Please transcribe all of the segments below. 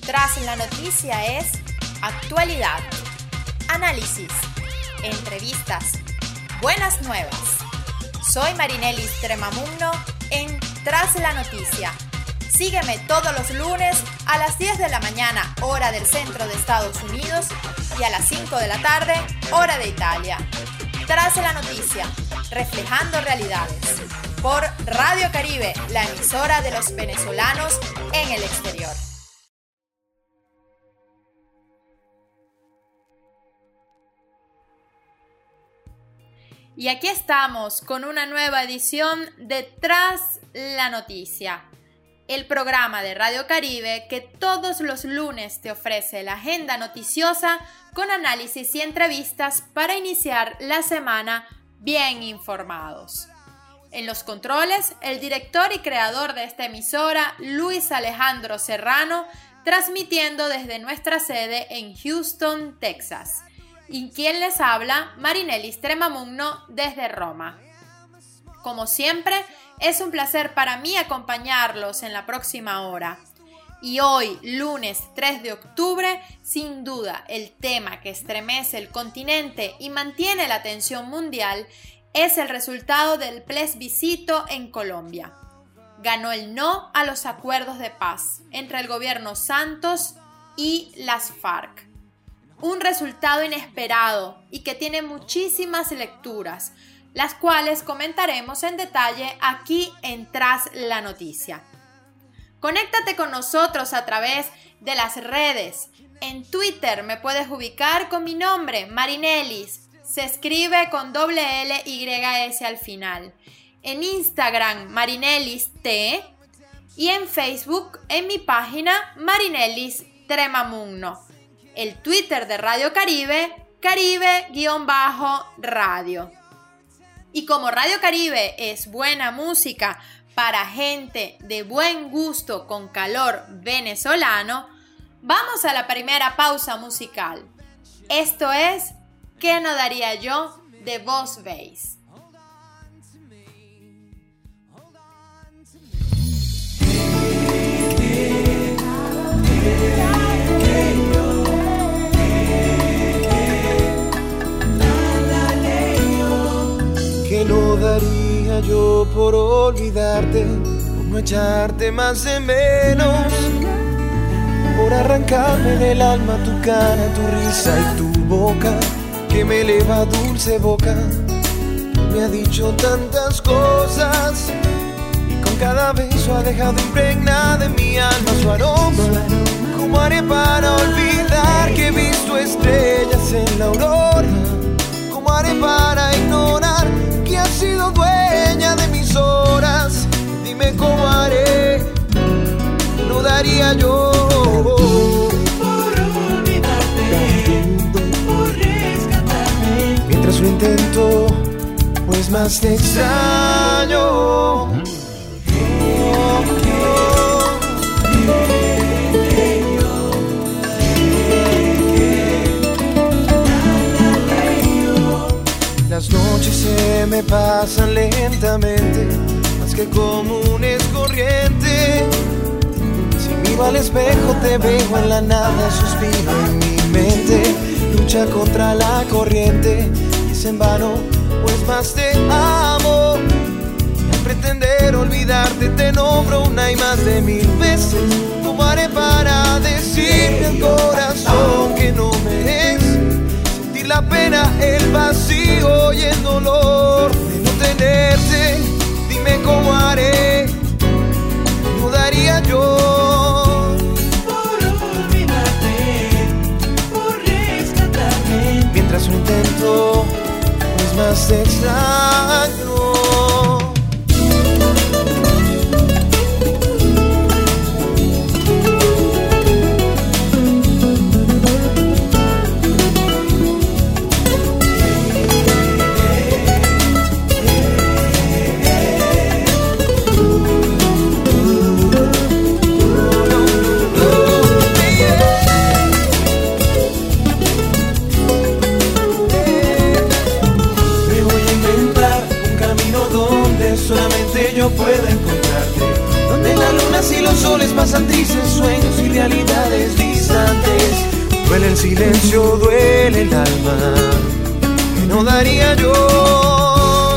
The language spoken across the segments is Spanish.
Tras la noticia es actualidad, análisis, entrevistas, buenas nuevas. Soy Marinelis Tremamugno en Tras la noticia. Sígueme todos los lunes a las 10 de la mañana, hora del centro de Estados Unidos, y a las 5 de la tarde, hora de Italia. Tras la noticia, reflejando realidades, por Radio Caribe, la emisora de los venezolanos en el exterior. Y aquí estamos con una nueva edición de Tras la noticia, el programa de Radio Caribe que todos los lunes te ofrece la agenda noticiosa con análisis y entrevistas para iniciar la semana bien informados. En los controles, el director y creador de esta emisora, Luis Alejandro Serrano, transmitiendo desde nuestra sede en Houston, Texas. Y quien les habla, Marinelis Tremamugno desde Roma. Como siempre, es un placer para mí acompañarlos en la próxima hora. Y hoy, lunes 3 de octubre, sin duda, el tema que estremece el continente y mantiene la atención mundial es el resultado del plebiscito en Colombia. Ganó el no a los acuerdos de paz entre el gobierno Santos y las FARC. Un resultado inesperado y que tiene muchísimas lecturas, las cuales comentaremos en detalle aquí en Tras la noticia. Conéctate con nosotros a través de las redes. En Twitter me puedes ubicar con mi nombre, Marinelis. Se escribe con $LYS al final. En Instagram, Marinelis T. Y en Facebook, en mi página, Marinelis Tremamugno. El Twitter de Radio Caribe, Caribe_radio. Y como Radio Caribe es buena música para gente de buen gusto con calor venezolano, vamos a la primera pausa musical. Esto es ¿Qué no daría yo? De Boss Bass. ¿Qué no daría yo por olvidarte, por no echarte más de menos, por arrancarme del alma tu cara, tu risa y tu boca, que me eleva dulce boca? Me ha dicho tantas cosas y con cada beso ha dejado impregnada en mi alma su aroma. ¿Cómo haré para olvidar que he visto estrellas en la aurora? ¿Cómo haré para ignorar que has sido dueña de mis horas? Dime cómo haré, no daría yo por olvidarte, por rescatarme. Mientras lo intento, pues más te extraño. Las noches se me pasan lentamente, más que comunes corriente. Si miro al espejo te veo en la nada, suspiro en mi mente. Lucha contra la corriente y es en vano, pues más te amo. Y al pretender olvidarte te nombro una y más de 1000 veces. ¿Cómo haré para decirle al corazón que no merece sentir la pena, el vacío y el dolor de no tenerte? Dime cómo haré, no daría yo por olvidarte, por rescatarme. Mientras lo intento, pues más te extraño. Me voy a inventar silencio duele el alma, que no daría yo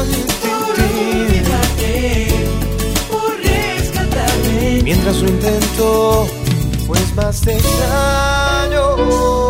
por rescatarme. Mientras lo intento, pues más te extraño.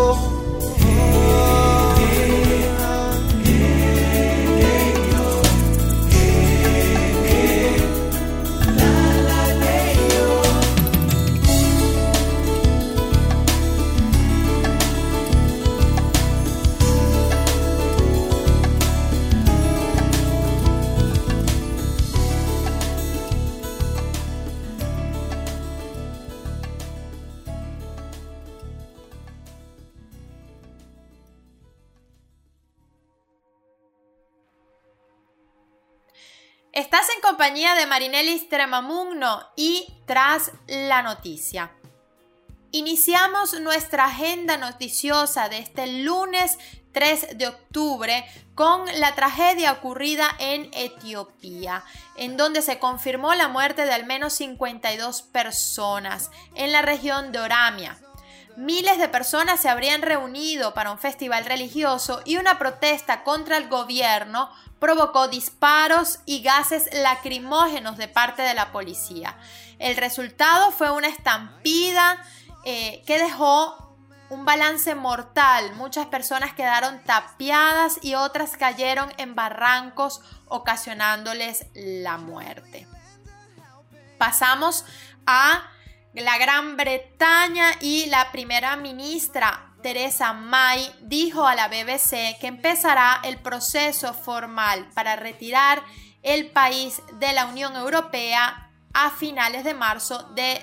Estás en compañía de Marinelli Stremamugno y Tras la Noticia. Iniciamos nuestra agenda noticiosa de este lunes 3 de octubre con la tragedia ocurrida en Etiopía, en donde se confirmó la muerte de al menos 52 personas en la región de Oromia. Miles de personas se habrían reunido para un festival religioso y una protesta contra el gobierno provocó disparos y gases lacrimógenos de parte de la policía. El resultado fue una estampida que dejó un balance mortal. Muchas personas quedaron tapiadas y otras cayeron en barrancos, ocasionándoles la muerte. Pasamos a la Gran Bretaña y la primera ministra Theresa May dijo a la BBC que empezará el proceso formal para retirar el país de la Unión Europea a finales de marzo de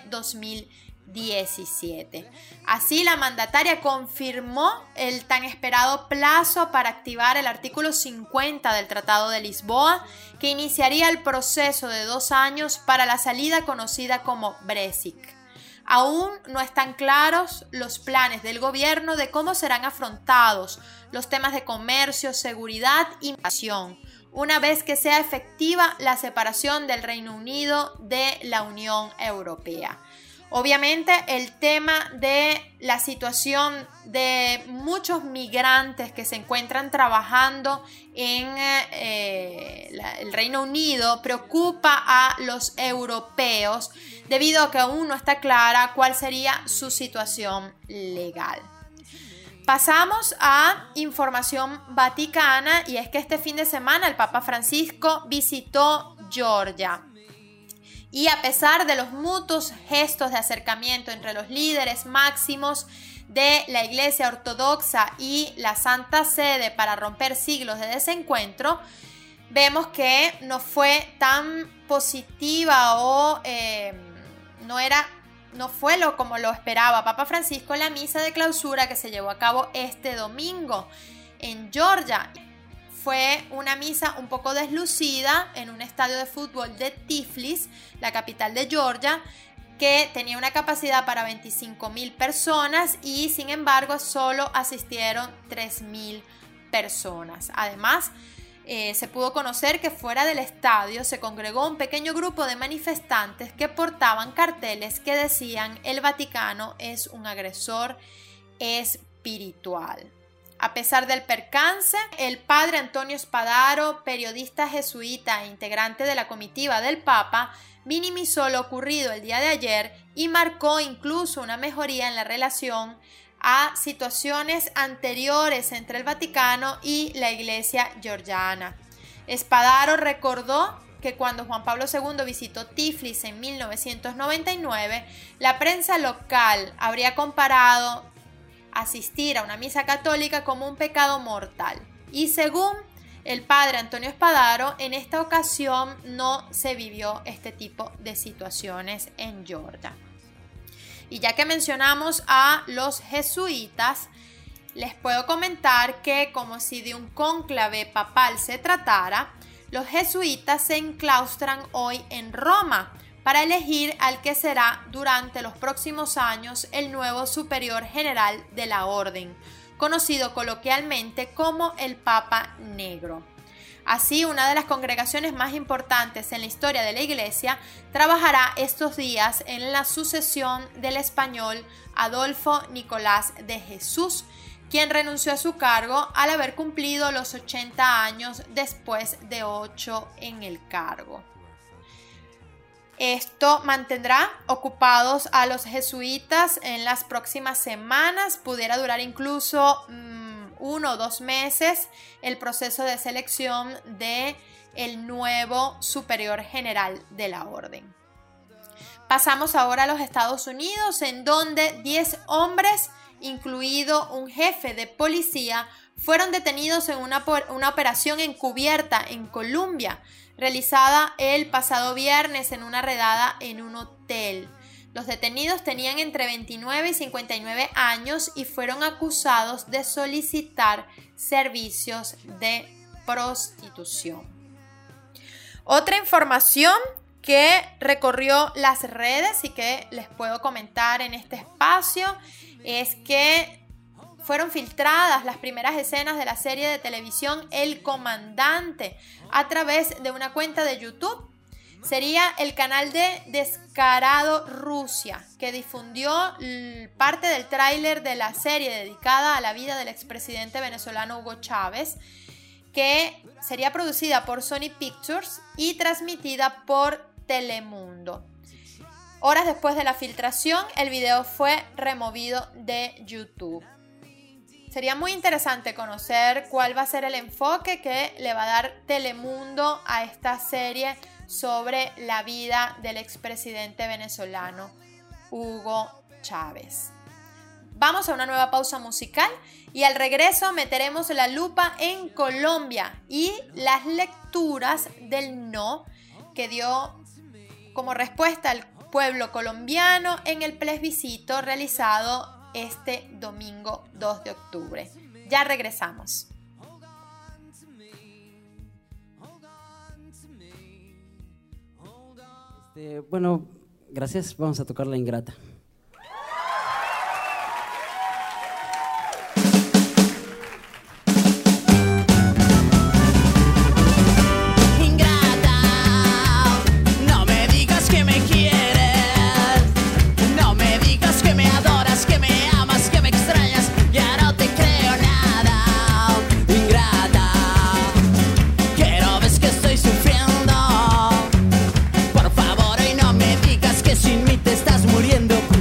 2017. Así, la mandataria confirmó el tan esperado plazo para activar el artículo 50 del Tratado de Lisboa, que iniciaría el proceso de 2 años para la salida conocida como Brexit. Aún no están claros los planes del gobierno de cómo serán afrontados los temas de comercio, seguridad y migración, una vez que sea efectiva la separación del Reino Unido de la Unión Europea. Obviamente, el tema de la situación de muchos migrantes que se encuentran trabajando en el Reino Unido preocupa a los europeos debido a que aún no está clara cuál sería su situación legal. Pasamos a información vaticana, y es que este fin de semana el Papa Francisco visitó Georgia. Y a pesar de los mutuos gestos de acercamiento entre los líderes máximos de la Iglesia Ortodoxa y la Santa Sede para romper siglos de desencuentro, vemos que no fue tan positiva o no fue como lo esperaba Papa Francisco en la misa de clausura que se llevó a cabo este domingo en Georgia. Fue una misa un poco deslucida en un estadio de fútbol de Tiflis, la capital de Georgia, que tenía una capacidad para 25.000 personas y sin embargo solo asistieron 3.000 personas. Además, se pudo conocer que fuera del estadio se congregó un pequeño grupo de manifestantes que portaban carteles que decían: "El Vaticano es un agresor espiritual". A pesar del percance, el padre Antonio Spadaro, periodista jesuita e integrante de la comitiva del Papa, minimizó lo ocurrido el día de ayer y marcó incluso una mejoría en la relación a situaciones anteriores entre el Vaticano y la Iglesia georgiana. Spadaro recordó que cuando Juan Pablo II visitó Tiflis en 1999, la prensa local habría comparado asistir a una misa católica como un pecado mortal. Y según el padre Antonio Spadaro, en esta ocasión no se vivió este tipo de situaciones en Georgia. Y ya que mencionamos a los jesuitas, les puedo comentar que, como si de un cónclave papal se tratara, los jesuitas se enclaustran hoy en Roma para elegir al que será durante los próximos años el nuevo superior general de la orden, conocido coloquialmente como el Papa Negro. Así, una de las congregaciones más importantes en la historia de la Iglesia trabajará estos días en la sucesión del español Adolfo Nicolás de Jesús, quien renunció a su cargo al haber cumplido los 80 años después de 8 en el cargo. Esto mantendrá ocupados a los jesuitas en las próximas semanas, pudiera durar incluso 1 o 2 meses el proceso de selección de el nuevo superior general de la orden. Pasamos ahora a los Estados Unidos, en donde 10 hombres, incluido un jefe de policía, fueron detenidos en una operación encubierta en Colombia, realizada el pasado viernes en una redada en un hotel. Los detenidos tenían entre 29 y 59 años y fueron acusados de solicitar servicios de prostitución. Otra información que recorrió las redes y que les puedo comentar en este espacio es que fueron filtradas las primeras escenas de la serie de televisión El Comandante a través de una cuenta de YouTube. Sería el canal de Descarado Rusia, que difundió parte del tráiler de la serie dedicada a la vida del expresidente venezolano Hugo Chávez, que sería producida por Sony Pictures y transmitida por Telemundo. Horas después de la filtración, el video fue removido de YouTube. Sería muy interesante conocer cuál va a ser el enfoque que le va a dar Telemundo a esta serie sobre la vida del expresidente venezolano Hugo Chávez. Vamos a una nueva pausa musical y al regreso meteremos la lupa en Colombia y las lecturas del no que dio como respuesta al pueblo colombiano en el plebiscito realizado este domingo 2 de octubre. Ya regresamos. Bueno, gracias. Vamos a tocar La Ingrata. Estás muriendo.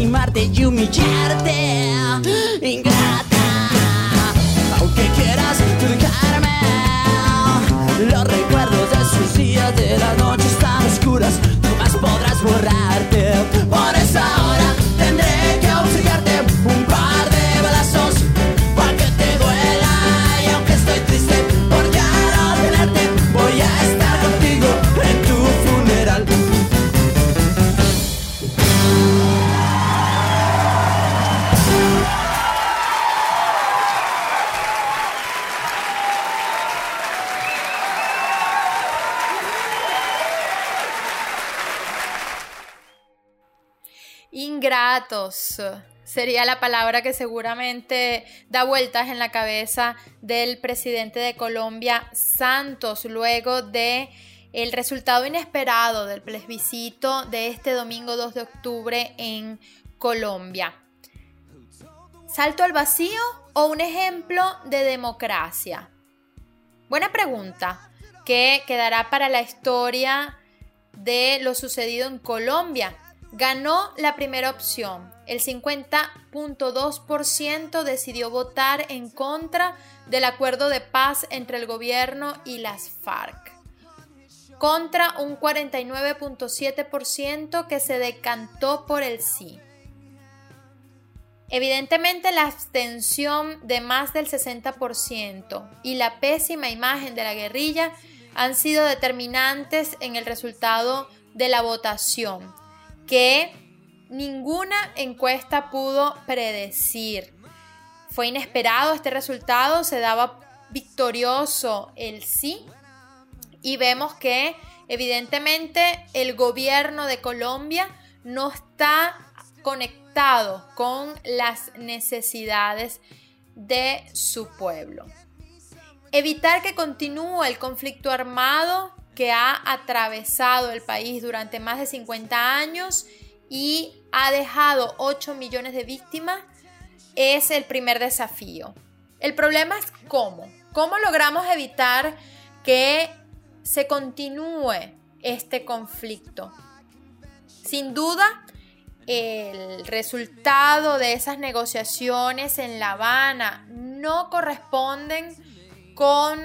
lastimarte y humillarte, ingrata. Aunque quieras dejarme, los recuerdos de esos días, de las noches tan oscuras, jamás podrás borrarte. Por eso ahora tendré que obsequiarte un par de balazos para que te duela. Y aunque estoy triste por ya no tenerte, voy a estar contigo en tu funeral. Ingratos sería la palabra que seguramente da vueltas en la cabeza del presidente de Colombia, Santos, luego de el resultado inesperado del plebiscito de este domingo 2 de octubre en Colombia. ¿Salto al vacío o un ejemplo de democracia? Buena pregunta, que quedará para la historia de lo sucedido en Colombia. Ganó la primera opción. El 50.2% decidió votar en contra del acuerdo de paz entre el gobierno y las FARC, contra un 49.7% que se decantó por el sí. Evidentemente, la abstención de más del 60% y la pésima imagen de la guerrilla han sido determinantes en el resultado de la votación, que ninguna encuesta pudo predecir. Fue inesperado este resultado, se daba victorioso el sí, y vemos que evidentemente el gobierno de Colombia no está conectado con las necesidades de su pueblo. Evitar que continúe el conflicto armado que ha atravesado el país durante más de 50 años y ha dejado 8 millones de víctimas es el primer desafío. El problema es cómo logramos evitar que se continúe este conflicto. Sin duda, el resultado de esas negociaciones en La Habana no corresponden con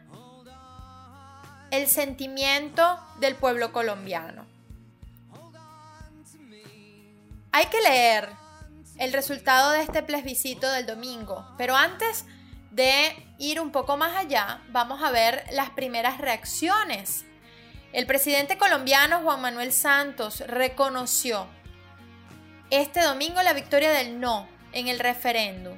el sentimiento del pueblo colombiano. Hay que leer el resultado de este plebiscito del domingo, pero antes de ir un poco más allá, vamos a ver las primeras reacciones. El presidente colombiano Juan Manuel Santos reconoció este domingo la victoria del no en el referéndum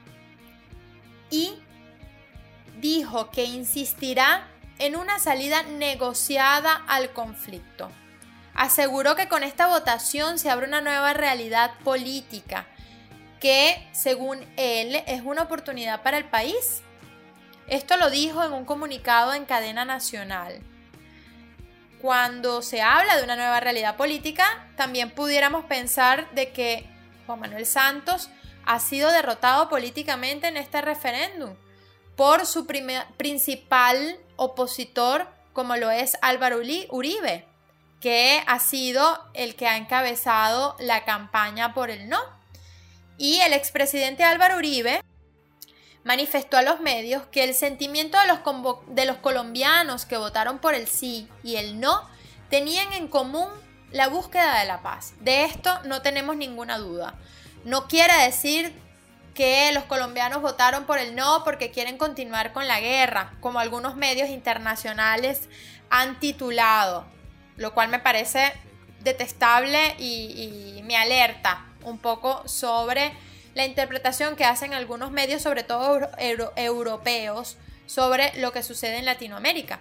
y dijo que insistirá en una salida negociada al conflicto. Aseguró que con esta votación se abre una nueva realidad política que, según él, es una oportunidad para el país. Esto lo dijo en un comunicado en cadena nacional. Cuando se habla de una nueva realidad política, también pudiéramos pensar de que Juan Manuel Santos ha sido derrotado políticamente en este referéndum por su principal opositor, como lo es Álvaro Uribe, que ha sido el que ha encabezado la campaña por el no. Y el expresidente Álvaro Uribe manifestó a los medios que el sentimiento de los colombianos que votaron por el sí y el no tenían en común la búsqueda de la paz. De esto no tenemos ninguna duda. No quiere decir que los colombianos votaron por el no porque quieren continuar con la guerra, como algunos medios internacionales han titulado, lo cual me parece detestable y me alerta un poco sobre la interpretación que hacen algunos medios, sobre todo europeos, sobre lo que sucede en Latinoamérica.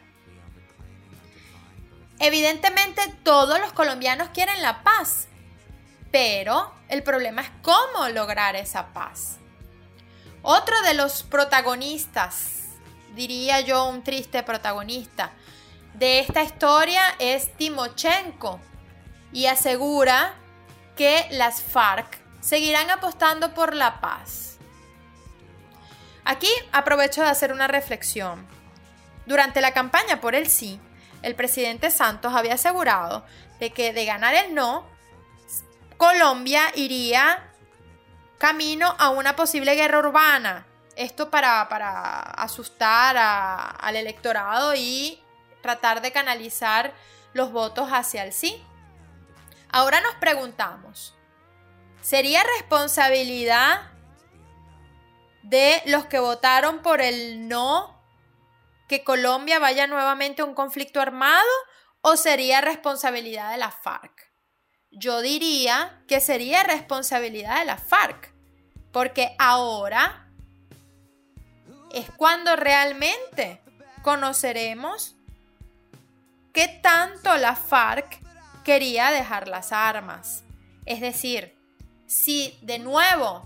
Evidentemente todos los colombianos quieren la paz, pero el problema es cómo lograr esa paz. Otro de los protagonistas, diría yo un triste protagonista, de esta historia es Timochenko, y asegura que las FARC seguirán apostando por la paz. Aquí aprovecho de hacer una reflexión. Durante la campaña por el sí, el presidente Santos había asegurado de que de ganar el no, Colombia iría camino a una posible guerra urbana. Esto para asustar al electorado y tratar de canalizar los votos hacia el sí. Ahora nos preguntamos, ¿sería responsabilidad de los que votaron por el no que Colombia vaya nuevamente a un conflicto armado o sería responsabilidad de la FARC? Yo diría que sería responsabilidad de la FARC, porque ahora es cuando realmente conoceremos qué tanto la FARC quería dejar las armas. Es decir, si de nuevo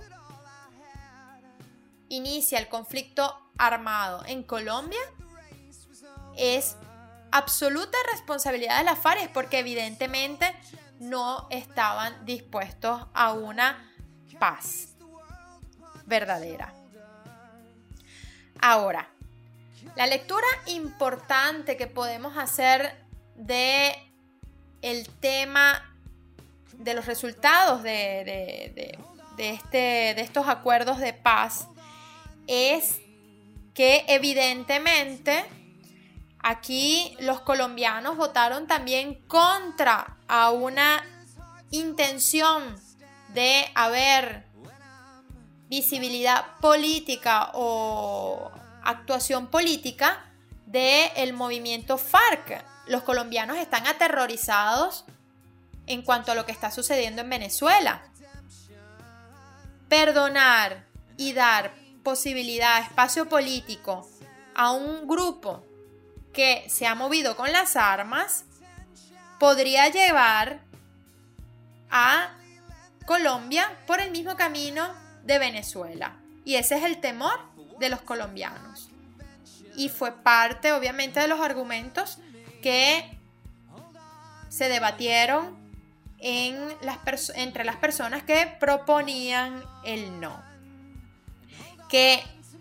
inicia el conflicto armado en Colombia, es absoluta responsabilidad de la FARC, porque evidentemente no estaban dispuestos a una paz verdadera. Ahora, la lectura importante que podemos hacer de el tema de los resultados de estos acuerdos de paz es que evidentemente aquí los colombianos votaron también contra a una intención de haber visibilidad política o actuación política del movimiento FARC. Los colombianos están aterrorizados en cuanto a lo que está sucediendo en Venezuela. Perdonar y dar posibilidad, espacio político a un grupo que se ha movido con las armas podría llevar a Colombia por el mismo camino de Venezuela. Y ese es el temor de los colombianos. Y fue parte, obviamente, de los argumentos que se debatieron entre las personas que proponían el no. Que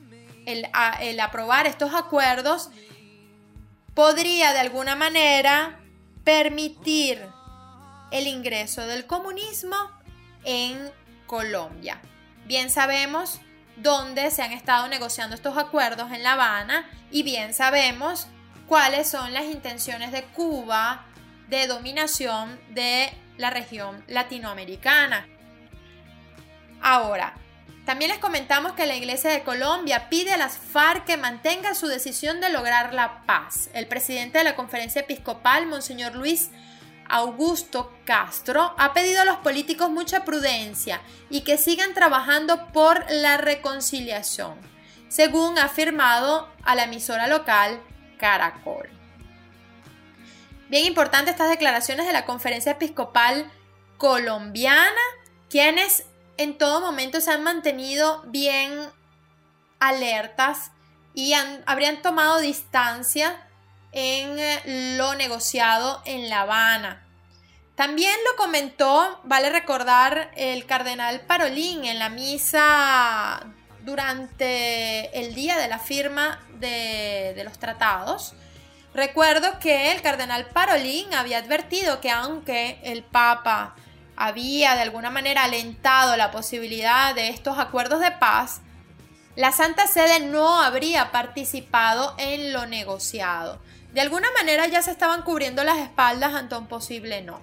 el aprobar estos acuerdos podría de alguna manera permitir el ingreso del comunismo en Colombia. Bien sabemos dónde se han estado negociando estos acuerdos, en La Habana, y bien sabemos cuáles son las intenciones de Cuba de dominación de la región latinoamericana. Ahora, también les comentamos que la Iglesia de Colombia pide a las FARC que mantengan su decisión de lograr la paz. El presidente de la Conferencia Episcopal, Monseñor Luis Augusto Castro, ha pedido a los políticos mucha prudencia y que sigan trabajando por la reconciliación, según ha afirmado a la emisora local Caracol. Bien importante estas declaraciones de la Conferencia Episcopal colombiana, quienes en todo momento se han mantenido bien alertas y habrían tomado distancia en lo negociado en La Habana. También lo comentó, vale recordar, el cardenal Parolin en la misa durante el día de la firma de los tratados. Recuerdo que el cardenal Parolin había advertido que aunque el Papa había de alguna manera alentado la posibilidad de estos acuerdos de paz, la Santa Sede no habría participado en lo negociado. De alguna manera ya se estaban cubriendo las espaldas ante un posible no.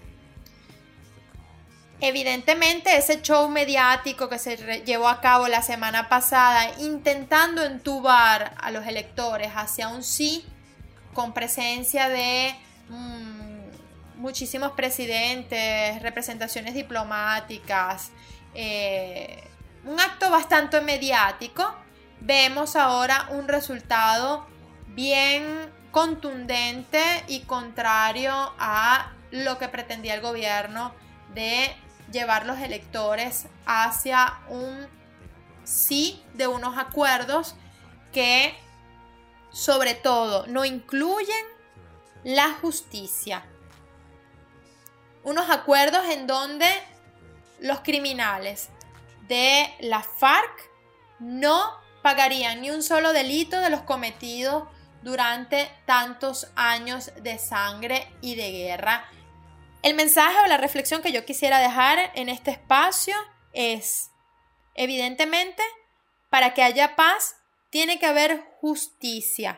Evidentemente ese show mediático que se llevó a cabo la semana pasada intentando entubar a los electores hacia un sí, con presencia de muchísimos presidentes, representaciones diplomáticas, un acto bastante mediático, vemos ahora un resultado bien contundente y contrario a lo que pretendía el gobierno de llevar los electores hacia un sí de unos acuerdos que sobre todo no incluyen la justicia. Unos acuerdos en donde los criminales de la FARC no pagarían ni un solo delito de los cometidos durante tantos años de sangre y de guerra El mensaje o la reflexión que yo quisiera dejar en este espacio es, evidentemente, para que haya paz, tiene que haber justicia.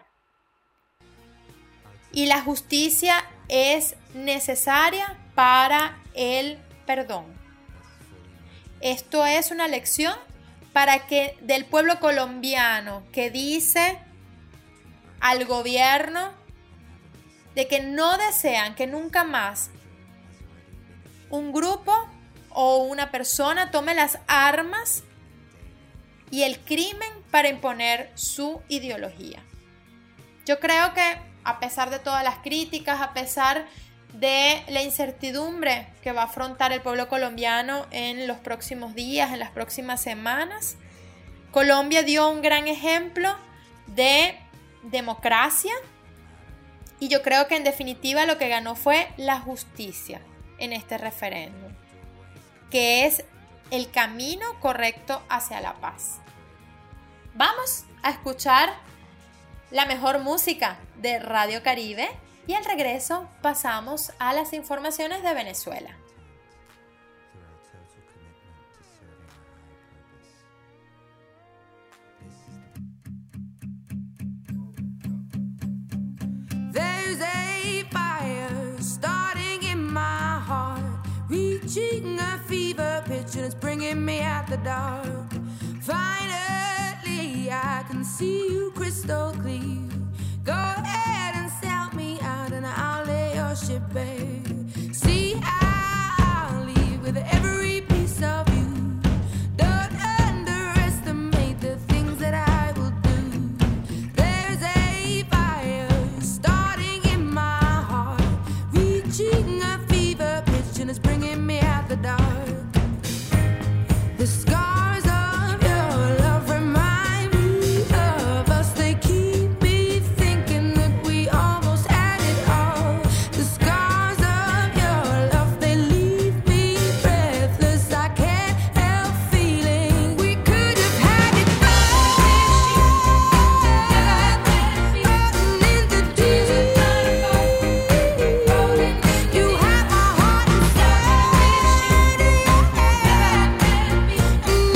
Y la justicia es necesaria para el perdón. Esto es una lección para que del pueblo colombiano que dice al gobierno de que no desean que nunca más un grupo o una persona tome las armas y el crimen para imponer su ideología. Yo creo que a pesar de todas las críticas, a pesar de la incertidumbre que va a afrontar el pueblo colombiano en los próximos días, en las próximas semanas, Colombia dio un gran ejemplo de democracia y yo creo que en definitiva lo que ganó fue la justicia en este referéndum, que es el camino correcto hacia la paz. Vamos a escuchar la mejor música de Radio Caribe y al regreso pasamos a las informaciones de Venezuela. There's a fire starting in my heart, reaching a fever pitch and it's bringing me out the dark. Finally, I can see you crystal clear. Go ahead and sell me out and I'll lay your ship bare. See, I'll leave with every piece of you. Don't underestimate the things that I will do. There's a fire starting in my heart, reaching a fever pitch and it's bringing me out the dark. The scars of your love remind me of us. They keep me thinking that we almost had it all. The scars of your love, they leave me breathless. I can't help feeling we could have had it all. Into tears. You have my heart inside.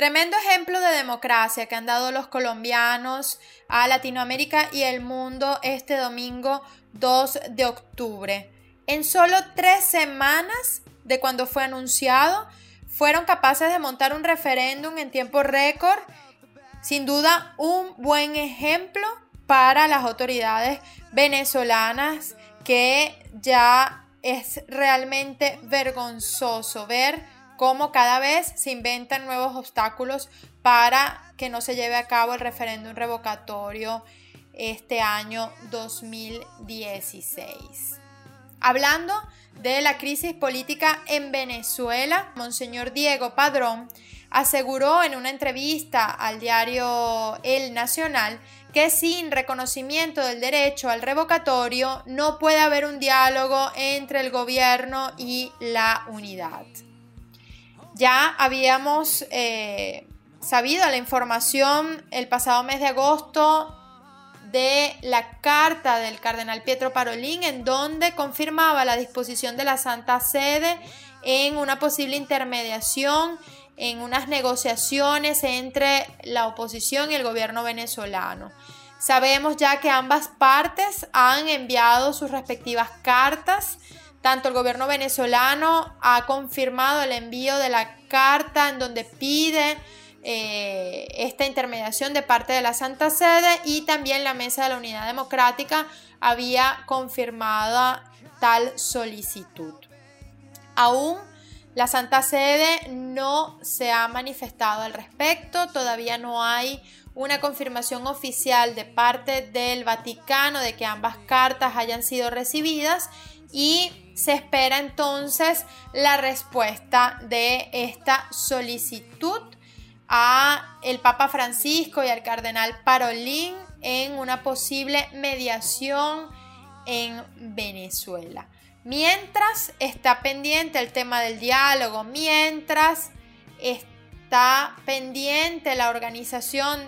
Tremendo ejemplo de democracia que han dado los colombianos a Latinoamérica y el mundo este domingo 2 de octubre. En solo 3 semanas de cuando fue anunciado, fueron capaces de montar un referéndum en tiempo récord. Sin duda, un buen ejemplo para las autoridades venezolanas, que ya es realmente vergonzoso ver cómo cada vez se inventan nuevos obstáculos para que no se lleve a cabo el referéndum revocatorio este año 2016. Hablando de la crisis política en Venezuela, Monseñor Diego Padrón aseguró en una entrevista al diario El Nacional que sin reconocimiento del derecho al revocatorio no puede haber un diálogo entre el gobierno y la unidad. Ya habíamos sabido la información el pasado mes de agosto de la carta del cardenal Pietro Parolin, en donde confirmaba la disposición de la Santa Sede en una posible intermediación, en unas negociaciones entre la oposición y el gobierno venezolano. Sabemos ya que ambas partes han enviado sus respectivas cartas. Tanto el gobierno venezolano ha confirmado el envío de la carta en donde pide esta intermediación de parte de la Santa Sede, y también la Mesa de la Unidad Democrática había confirmado tal solicitud. Aún la Santa Sede no se ha manifestado al respecto, todavía no hay una confirmación oficial de parte del Vaticano de que ambas cartas hayan sido recibidas, y se espera entonces la respuesta de esta solicitud a el Papa Francisco y al cardenal Parolin en una posible mediación en Venezuela. Mientras está pendiente el tema del diálogo, mientras está pendiente la organización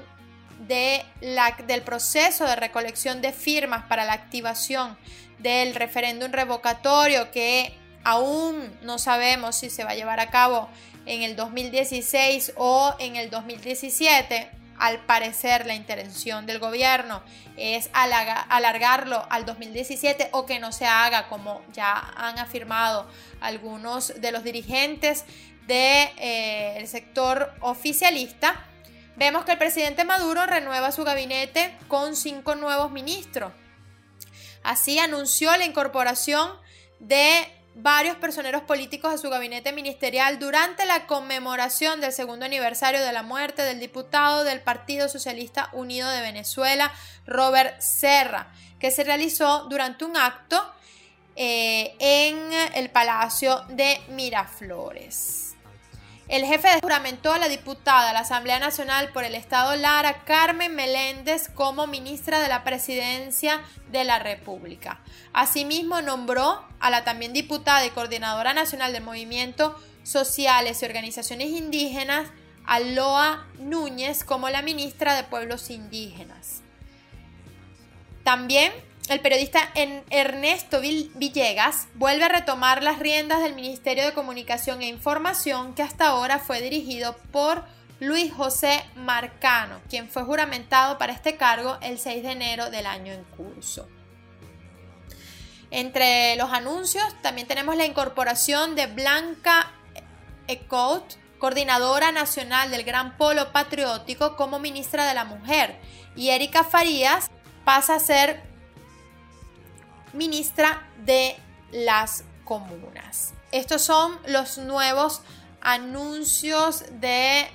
del proceso de recolección de firmas para la activación del referéndum revocatorio, que aún no sabemos si se va a llevar a cabo en el 2016 o en el 2017. Al parecer la intención del gobierno es alargarlo al 2017, o que no se haga, como ya han afirmado algunos de los dirigentes del sector oficialista. Vemos que el presidente Maduro renueva su gabinete con 5 nuevos ministros. Así anunció la incorporación de varios personeros políticos a su gabinete ministerial durante la conmemoración del 2º aniversario de la muerte del diputado del Partido Socialista Unido de Venezuela, Robert Serra, que se realizó durante un acto en el Palacio de Miraflores. El jefe juramentó a la diputada a la Asamblea Nacional por el Estado Lara, Carmen Meléndez, como ministra de la Presidencia de la República. Asimismo, nombró a la también diputada y coordinadora nacional del Movimiento Sociales y Organizaciones Indígenas, Aloa Núñez, como la ministra de Pueblos Indígenas. También el periodista Ernesto Villegas vuelve a retomar las riendas del Ministerio de Comunicación e Información, que hasta ahora fue dirigido por Luis José Marcano, quien fue juramentado para este cargo el 6 de enero del año en curso. Entre los anuncios también tenemos la incorporación de Blanca Ecout, coordinadora nacional del Gran Polo Patriótico, como ministra de la Mujer, y Erika Farías pasa a ser ministra de las Comunas. Estos son los nuevos anuncios de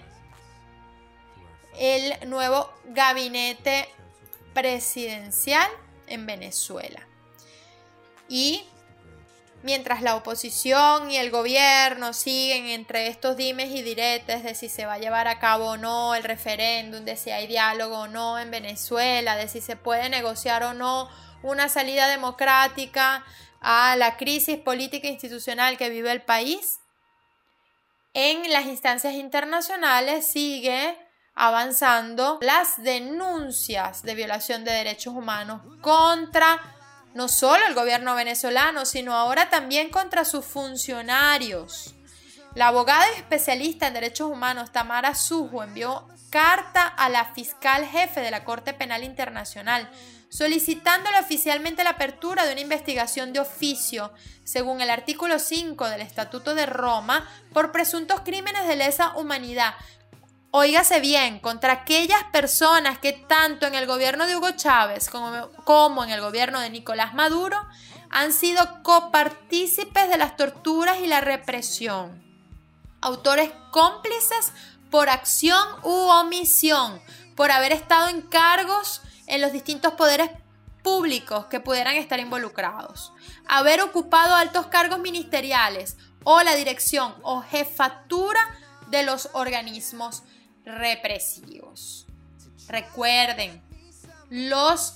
el nuevo gabinete presidencial en Venezuela. Y mientras la oposición y el gobierno siguen entre estos dimes y diretes de si se va a llevar a cabo o no el referéndum, de si hay diálogo o no en Venezuela, de si se puede negociar o no una salida democrática a la crisis política e institucional que vive el país, en las instancias internacionales sigue avanzando las denuncias de violación de derechos humanos contra no solo el gobierno venezolano, sino ahora también contra sus funcionarios. La abogada especialista en derechos humanos Tamara Sujo envió carta a la fiscal jefe de la Corte Penal Internacional solicitándole oficialmente la apertura de una investigación de oficio, según el artículo 5 del Estatuto de Roma, por presuntos crímenes de lesa humanidad. Óigase bien, contra aquellas personas que tanto en el gobierno de Hugo Chávez como en el gobierno de Nicolás Maduro han sido copartícipes de las torturas y la represión. Autores cómplices por acción u omisión, por haber estado en cargos en los distintos poderes públicos que pudieran estar involucrados, haber ocupado altos cargos ministeriales o la dirección o jefatura de los organismos represivos. Recuerden, los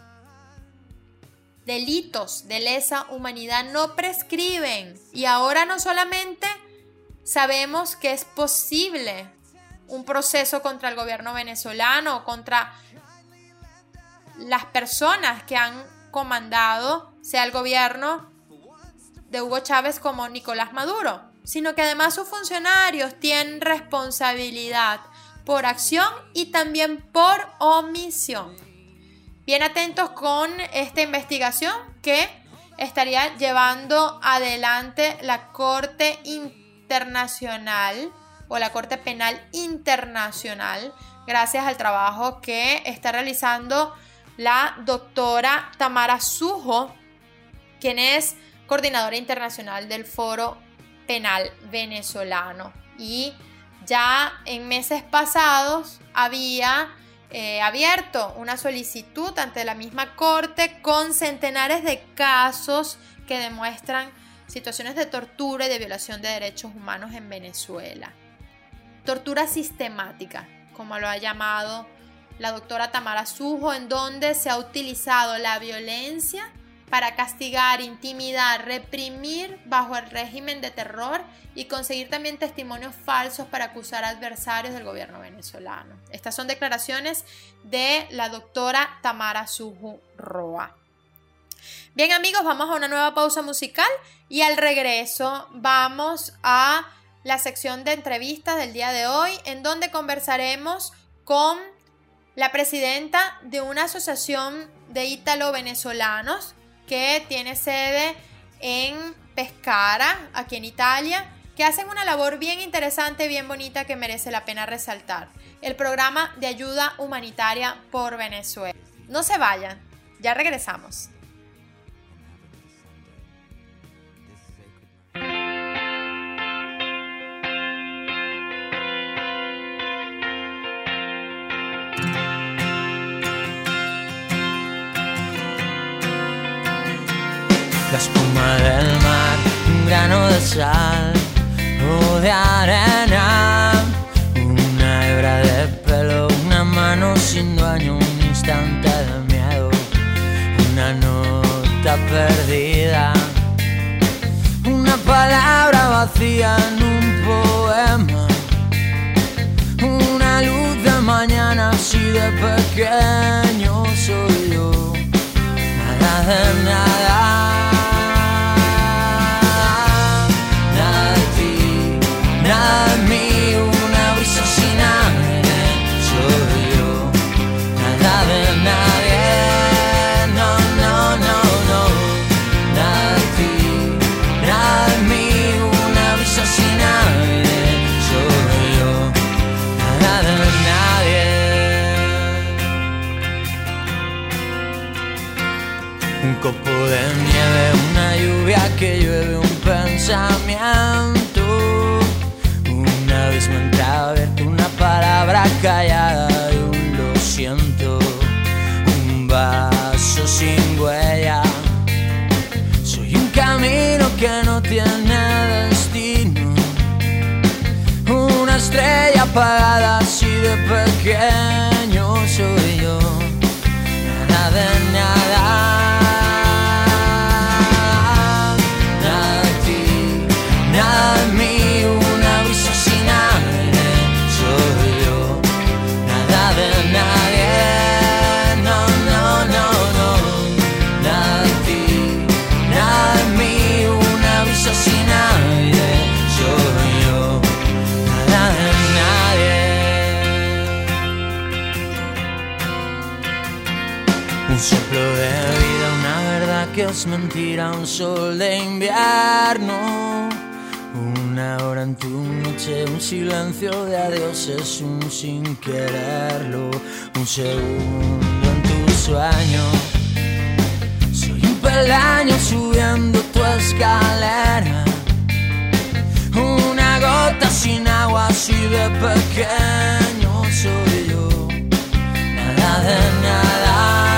delitos de lesa humanidad no prescriben y ahora no solamente sabemos que es posible un proceso contra el gobierno venezolano o contra las personas que han comandado, sea el gobierno de Hugo Chávez como Nicolás Maduro, sino que además sus funcionarios tienen responsabilidad por acción y también por omisión. Bien atentos con esta investigación que estaría llevando adelante la Corte Internacional o la Corte Penal Internacional, gracias al trabajo que está realizando la doctora Tamara Sujo, quien es coordinadora internacional del Foro Penal Venezolano. Y ya en meses pasados había abierto una solicitud ante la misma Corte con centenares de casos que demuestran situaciones de tortura y de violación de derechos humanos en Venezuela. Tortura sistemática, como lo ha llamado la doctora Tamara Sujo, en donde se ha utilizado la violencia para castigar, intimidar, reprimir bajo el régimen de terror y conseguir también testimonios falsos para acusar a adversarios del gobierno venezolano. Estas son declaraciones de la doctora Tamara Sujo Roa. Bien amigos, vamos a una nueva pausa musical y al regreso vamos a la sección de entrevistas del día de hoy, en donde conversaremos con la presidenta de una asociación de ítalo-venezolanos que tiene sede en Pescara, aquí en Italia, que hacen una labor bien interesante, bien bonita, que merece la pena resaltar. El programa de ayuda humanitaria por Venezuela. No se vayan, ya regresamos. La espuma del mar, un grano de sal o de arena, una hebra de pelo, una mano sin dueño, un instante de miedo, una nota perdida, una palabra vacía en un poema, una luz de mañana así de pequeño soy yo, nada de nada. Nada de mí, una brisa sin aire, soy yo, nada de nadie, no, no, no, no, nada de ti, nada de mí, una brisa sin aire, soy yo, nada de nadie. Un copo de nieve, una lluvia que llueve, un pensamiento. Una vez me he abierto una palabra callada y un lo siento, un vaso sin huella. Soy un camino que no tiene destino, una estrella apagada así de pequeño soy yo, nada de nada. Nada de ti, nada de mí, una brisa sin aire, soy yo, nada de nadie, no, no, no, no, nada de ti, nada de mí, una brisa sin aire, soy yo. que es mentira un sol de invierno. Una hora en tu noche, un silencio de adioses, un sin quererlo, un segundo en tu sueño. Soy un peldaño subiendo tu escalera, una gota sin agua, así de pequeño soy yo. Nada de nada,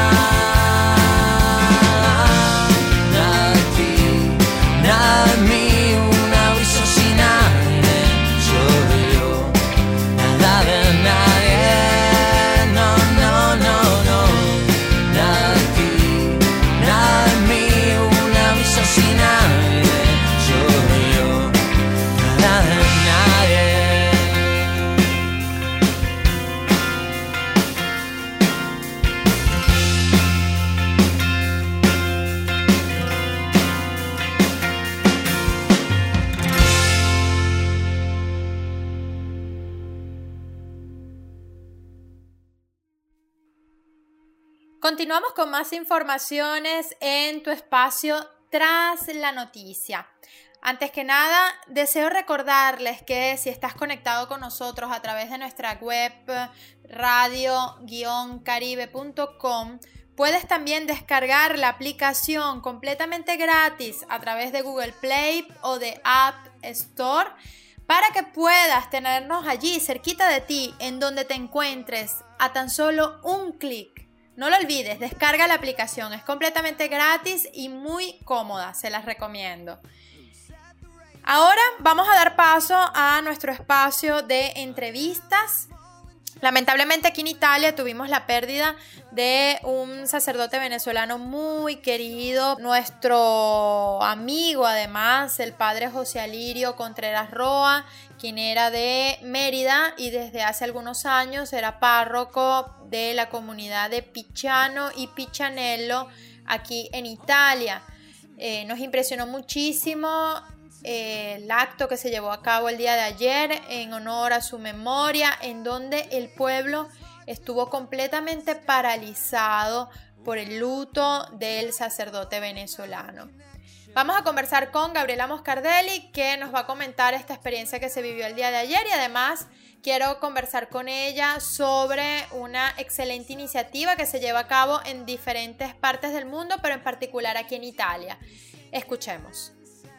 nada de ti, nada de mí. Una brisa sin aire soy yo. Nada de nadie, no, no, no, no. Nada de ti, nada de mí. Una brisa sin aire soy yo. Nada de nadie. Continuamos con más informaciones en tu espacio Tras la Noticia. Antes que nada, deseo recordarles que si estás conectado con nosotros a través de nuestra web radio-caribe.com, puedes también descargar la aplicación completamente gratis a través de Google Play o de App Store para que puedas tenernos allí cerquita de ti, en donde te encuentres, a tan solo un clic. No lo olvides, descarga la aplicación, es completamente gratis y muy cómoda, se las recomiendo. Ahora vamos a dar paso a nuestro espacio de entrevistas. Lamentablemente aquí en Italia tuvimos la pérdida de un sacerdote venezolano muy querido, nuestro amigo además, el padre José Alirio Contreras Roa, quien era de Mérida y desde hace algunos años era párroco de la comunidad de Picciano y Piccianello aquí en Italia. Nos impresionó muchísimo el acto que se llevó a cabo el día de ayer en honor a su memoria, en donde el pueblo estuvo completamente paralizado por el luto del sacerdote venezolano. Vamos a conversar con Gabriela Moscardelli, que nos va a comentar esta experiencia que se vivió el día de ayer, y además quiero conversar con ella sobre una excelente iniciativa que se lleva a cabo en diferentes partes del mundo, pero en particular aquí en Italia. Escuchemos.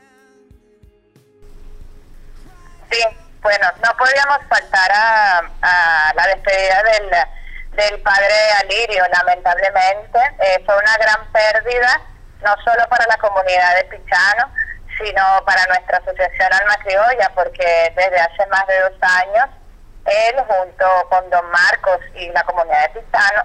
Sí, bueno, no podíamos faltar a la despedida del padre Alirio, lamentablemente. Fue una gran pérdida, no solo para la comunidad de Picciano, sino para nuestra asociación Alma Criolla, porque desde hace más de 2 años, él junto con don Marcos y la comunidad de Picciano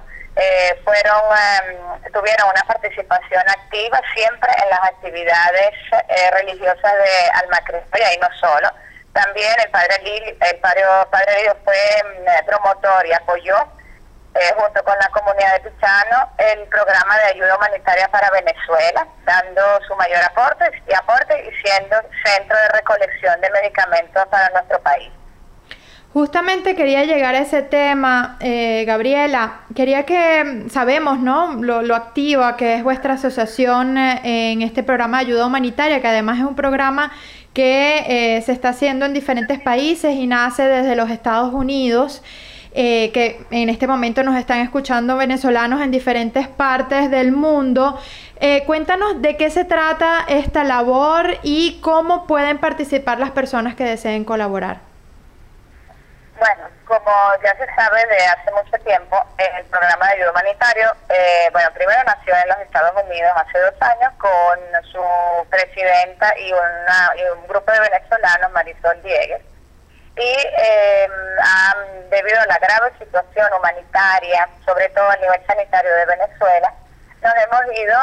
tuvieron una participación activa siempre en las actividades religiosas de Alma Criolla, y no solo. También el padre Alirio fue promotor y apoyó, junto con la comunidad de Picciano, el programa de ayuda humanitaria para Venezuela, dando su mayor aporte y siendo centro de recolección de medicamentos para nuestro país. Justamente quería llegar a ese tema, Gabriela. Quería que sabemos, ¿no?, lo activa que es vuestra asociación en este programa de ayuda humanitaria, que además es un programa que se está haciendo en diferentes países y nace desde los Estados Unidos, que en este momento nos están escuchando venezolanos en diferentes partes del mundo. Cuéntanos de qué se trata esta labor y cómo pueden participar las personas que deseen colaborar. Bueno, como ya se sabe de hace mucho tiempo, el programa de ayuda humanitario, primero nació en los Estados Unidos hace 2 años con su presidenta y un grupo de venezolanos, Marisol Diegues, y debido a la grave situación humanitaria, sobre todo a nivel sanitario de Venezuela, nos hemos ido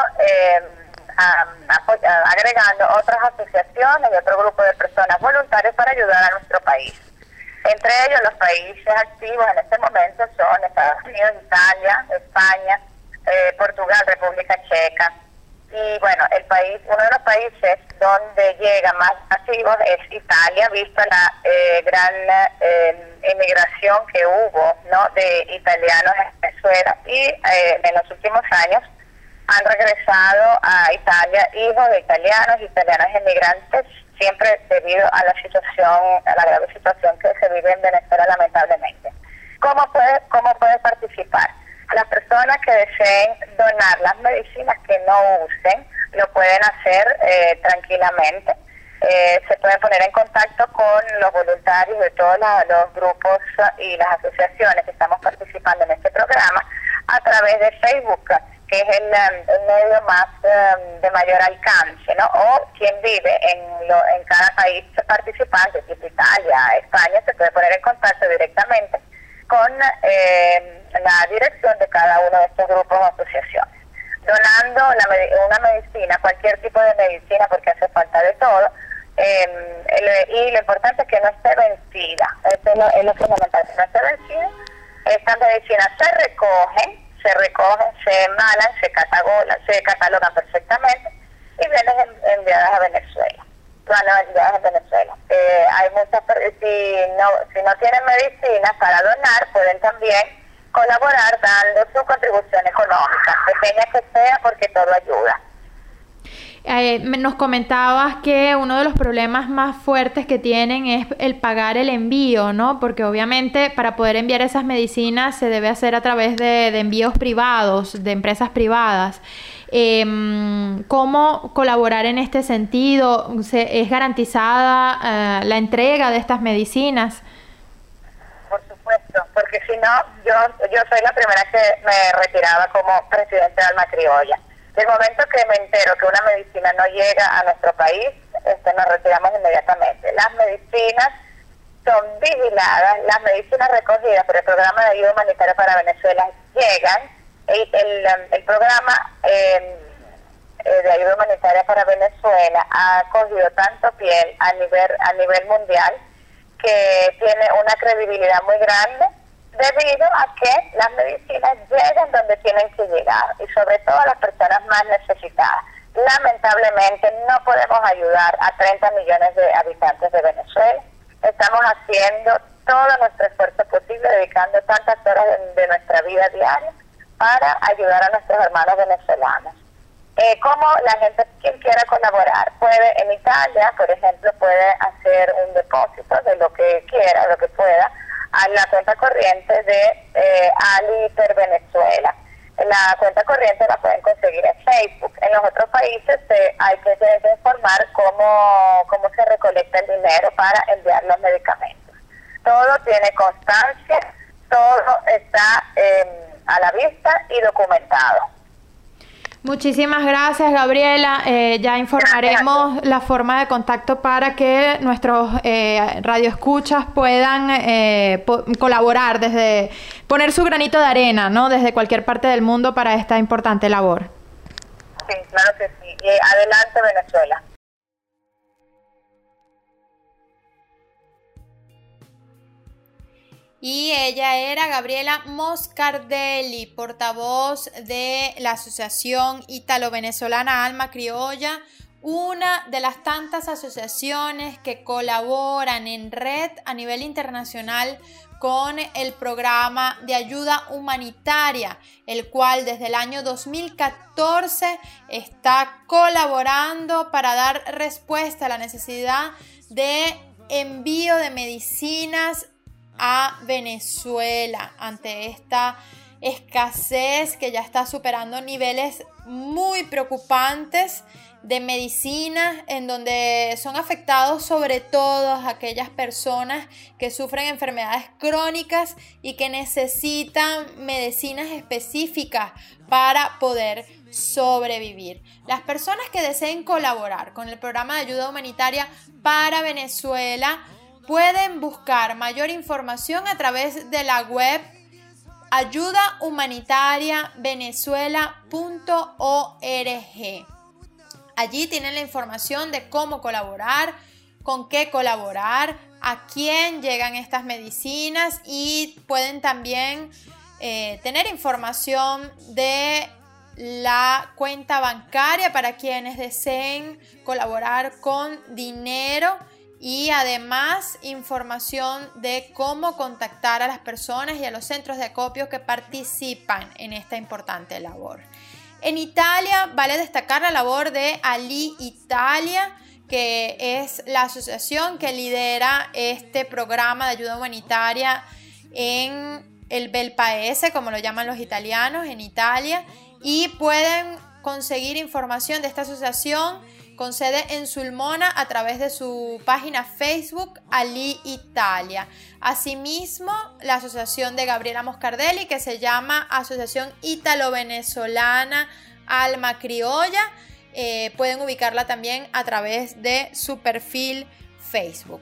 agregando otras asociaciones y otro grupo de personas voluntarias para ayudar a nuestro país. Entre ellos, los países activos en este momento son Estados Unidos, Italia, España, Portugal, República Checa. Y bueno, uno de los países donde llega más activos es Italia, vista la gran emigración que hubo, ¿no?, de italianos en Venezuela. Y en los últimos años han regresado a Italia hijos de italianos emigrantes, siempre debido a la grave situación que se vive en Venezuela, lamentablemente. ¿Cómo puede participar? Las personas que deseen donar las medicinas que no usen, lo pueden hacer tranquilamente. Se pueden poner en contacto con los voluntarios de todos los grupos y las asociaciones que estamos participando en este programa a través de Facebook, que es el medio más de mayor alcance, ¿no? O quien vive en cada país participante, tipo Italia, España, se puede poner en contacto directamente con la dirección de cada uno de estos grupos o asociaciones. Donando una medicina, cualquier tipo de medicina, porque hace falta de todo, y lo importante es que no esté vencida. Eso es lo fundamental, que no esté vencida. Estas medicinas se recogen, se emalan, se catalogan perfectamente y vienen enviadas a Venezuela. Hay muchas, si no tienen medicinas para donar, pueden también colaborar dando su contribución económica, pequeña que sea, porque todo ayuda. Nos comentabas que uno de los problemas más fuertes que tienen es el pagar el envío, ¿no? Porque obviamente para poder enviar esas medicinas se debe hacer a través de envíos privados, de empresas privadas. ¿Cómo colaborar en este sentido? ¿Es garantizada la entrega de estas medicinas? Por supuesto, porque si no, yo soy la primera que me retiraba como presidente de Alma Criolla. Del momento que me entero que una medicina no llega a nuestro país, nos retiramos inmediatamente. Las medicinas son vigiladas, las medicinas recogidas por el Programa de Ayuda Humanitaria para Venezuela llegan. El programa de ayuda humanitaria para Venezuela ha cogido tanto piel a nivel mundial que tiene una credibilidad muy grande, debido a que las medicinas llegan donde tienen que llegar y sobre todo a las personas más necesitadas. Lamentablemente no podemos ayudar a 30 millones de habitantes de Venezuela. Estamos haciendo todo nuestro esfuerzo posible, dedicando tantas horas de nuestra vida diaria para ayudar a nuestros hermanos venezolanos. ¿Cómo la gente, quien quiera colaborar, puede en Italia, por ejemplo, puede hacer un depósito de lo que quiera, lo que pueda, a la cuenta corriente de Ali Per Venezuela. La cuenta corriente la pueden conseguir en Facebook. En los otros países hay que informar cómo se recolecta el dinero para enviar los medicamentos. Todo tiene constancia, todo está a la vista y documentado. Muchísimas gracias, Gabriela. Ya informaremos la forma de contacto para que nuestros radioescuchas puedan colaborar, desde poner su granito de arena, ¿no? Desde cualquier parte del mundo para esta importante labor. Sí, claro que sí. Y adelante, Venezuela. Y ella era Gabriela Moscardelli, portavoz de la Asociación Italo-Venezolana Alma Criolla, una de las tantas asociaciones que colaboran en red a nivel internacional con el programa de ayuda humanitaria, el cual desde el año 2014 está colaborando para dar respuesta a la necesidad de envío de medicinas a Venezuela ante esta escasez que ya está superando niveles muy preocupantes de medicinas, en donde son afectados sobre todo aquellas personas que sufren enfermedades crónicas y que necesitan medicinas específicas para poder sobrevivir. Las personas que deseen colaborar con el programa de ayuda humanitaria para Venezuela pueden buscar mayor información a través de la web ayudahumanitariavenezuela.org. Allí tienen la información de cómo colaborar, con qué colaborar, a quién llegan estas medicinas, y pueden también tener información de la cuenta bancaria para quienes deseen colaborar con dinero, y además información de cómo contactar a las personas y a los centros de acopio que participan en esta importante labor. En Italia vale destacar la labor de Ali Italia, que es la asociación que lidera este programa de ayuda humanitaria en el Bel Paese, como lo llaman los italianos, en Italia, y pueden conseguir información de esta asociación con sede en Sulmona a través de su página Facebook Ali Italia. Asimismo, la asociación de Gabriela Moscardelli, que se llama Asociación Ítalo-Venezolana Alma Criolla, pueden ubicarla también a través de su perfil Facebook.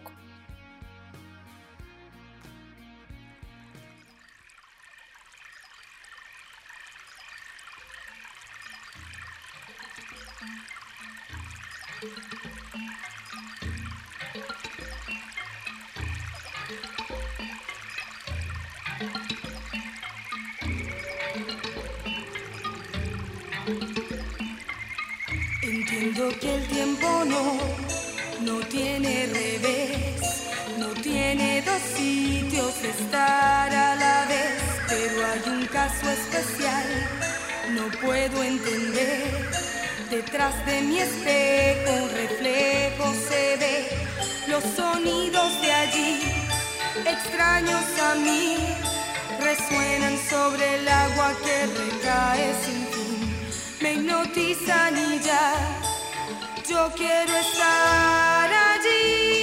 Entiendo que el tiempo no tiene revés, no tiene dos sitios de estar a la vez, pero hay un caso especial, no puedo entender. Detrás de mi espejo un reflejo se ve, los sonidos de allí, extraños a mí, resuenan sobre el agua que recae sin fin. Me hipnotizan y ya, yo quiero estar allí.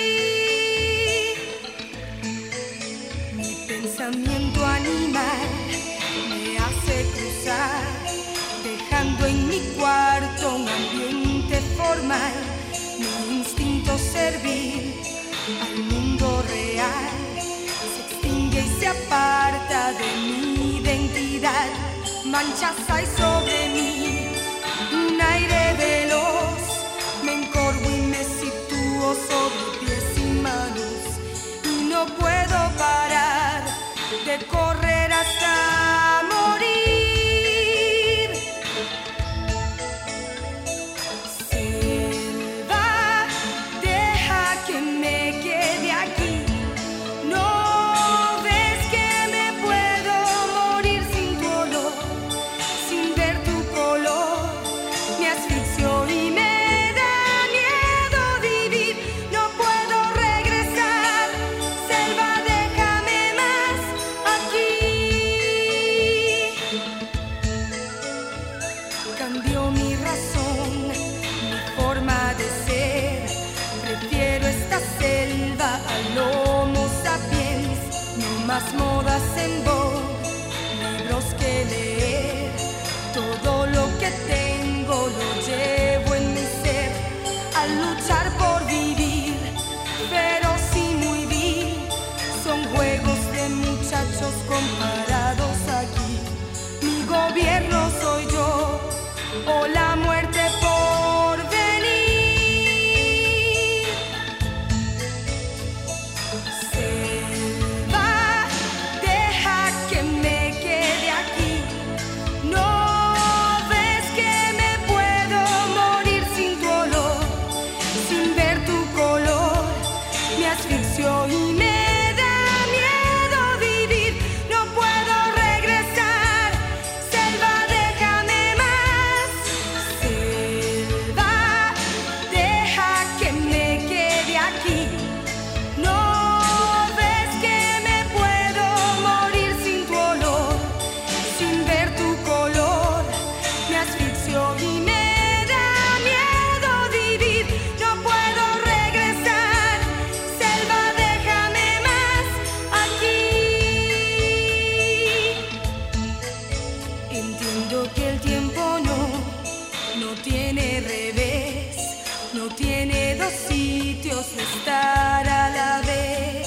Mi pensamiento animal me hace cruzar, dejando en mi cuarto un ambiente formal. Mi instinto servil al mundo real se extingue y se aparta de mi identidad. Manchas hay sobre mí, un aire veloz, me encorvo y me sitúo sobre pies y manos, y no puedo parar de correr hasta morir. Selva, deja que me quede aquí, no ves que me puedo morir sin tu olor, sin ver tu color, me asfixio y me da miedo vivir, no puedo regresar, selva, déjame más aquí. Cambió mi razón, mi forma de ser, prefiero esta selva al Homo sapiens, no más modas en vogue, libros que leer, todo lo que tengo lo llevo en mi ser, al luchar por vivir, pero sí muy vil, son juegos de muchachos comparados aquí, mi gobierno soy yo, o la muerte por venir. Selva, deja que me quede aquí, no ves que me puedo morir sin tu olor, sin ver tu color, me asfixio y me da miedo vivir, no puedo regresar, selva, déjame más, selva, deja que me quede aquí, no ves que me puedo morir sin tu olor, sin ver tu color, me asfixio y me da miedo vivir, no puedo regresar, selva, déjame más aquí. Entiendo que el tiempo no tiene revés, no tiene dos sitios de estar a la vez.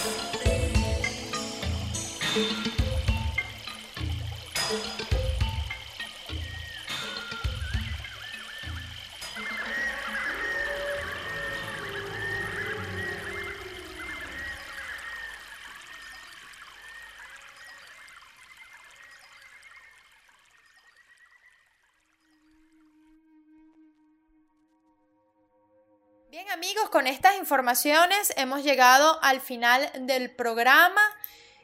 Bien, amigos, con estas informaciones hemos llegado al final del programa.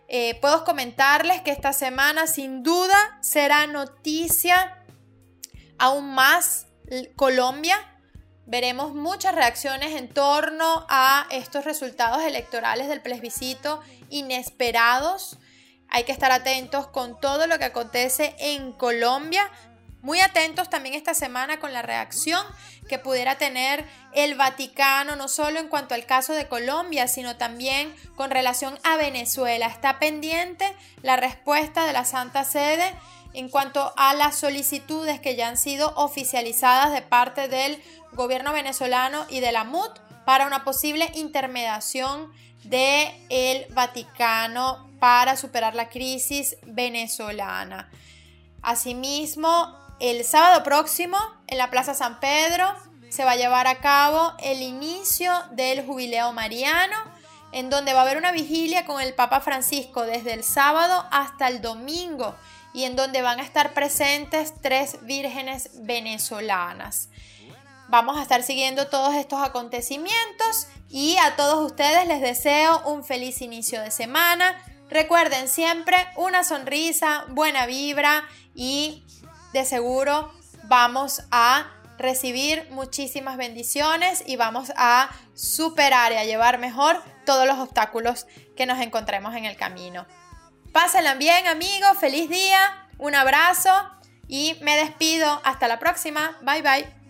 Puedo comentarles que esta semana sin duda será noticia aún más Colombia. Veremos muchas reacciones en torno a estos resultados electorales del plebiscito inesperados. Hay que estar atentos con todo lo que acontece en Colombia. Muy atentos también esta semana con la reacción que pudiera tener el Vaticano, no solo en cuanto al caso de Colombia, sino también con relación a Venezuela. Está pendiente la respuesta de la Santa Sede en cuanto a las solicitudes que ya han sido oficializadas de parte del gobierno venezolano y de la MUD para una posible intermediación del Vaticano para superar la crisis venezolana. Asimismo, el sábado próximo en la Plaza San Pedro se va a llevar a cabo el inicio del Jubileo Mariano, en donde va a haber una vigilia con el Papa Francisco desde el sábado hasta el domingo y en donde van a estar presentes 3 vírgenes venezolanas. Vamos a estar siguiendo todos estos acontecimientos y a todos ustedes les deseo un feliz inicio de semana. Recuerden siempre una sonrisa, buena vibra y de seguro vamos a recibir muchísimas bendiciones y vamos a superar y a llevar mejor todos los obstáculos que nos encontremos en el camino. Pásenla bien, amigos, feliz día, un abrazo y me despido. Hasta la próxima, bye bye.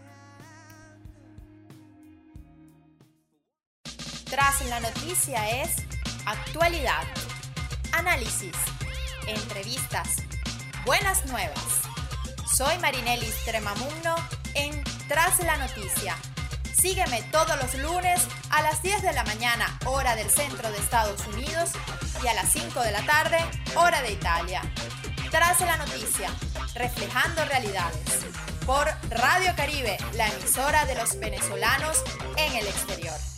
Tras la noticia es actualidad, análisis, entrevistas, buenas nuevas. Soy Marinelis Tremamugno en Tras la Noticia. Sígueme todos los lunes a las 10 de la mañana, hora del centro de Estados Unidos, y a las 5 de la tarde, hora de Italia. Tras la Noticia, reflejando realidades. Por Radio Caribe, la emisora de los venezolanos en el exterior.